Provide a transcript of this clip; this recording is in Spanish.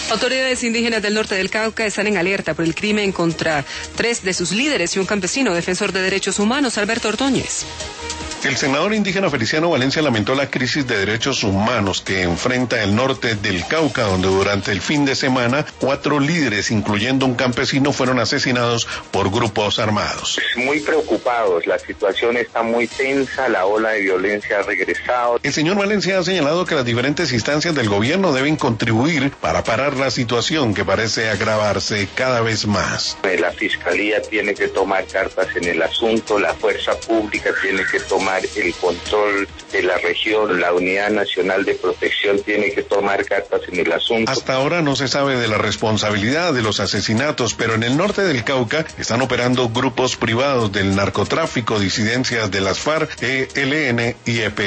Autoridades indígenas del norte del Cauca están en alerta por el crimen contra 3 de sus líderes y un campesino defensor de derechos humanos, Alberto Ordóñez. El senador indígena Feliciano Valencia lamentó la crisis de derechos humanos que enfrenta el norte del Cauca, donde durante el fin de semana 4 líderes, incluyendo un campesino, fueron asesinados por grupos armados. Muy preocupados, la situación está muy tensa, la ola de violencia ha regresado. El señor Valencia ha señalado que las diferentes instancias del gobierno deben contribuir para parar la situación que parece agravarse cada vez más. La Fiscalía tiene que tomar cartas en el asunto, la fuerza pública tiene que tomar el control de la región, la Unidad Nacional de Protección tiene que tomar cartas en el asunto. Hasta ahora no se sabe de la responsabilidad de los asesinatos, pero en el norte del Cauca están operando grupos privados del narcotráfico, disidencias de las FARC, ELN y EP.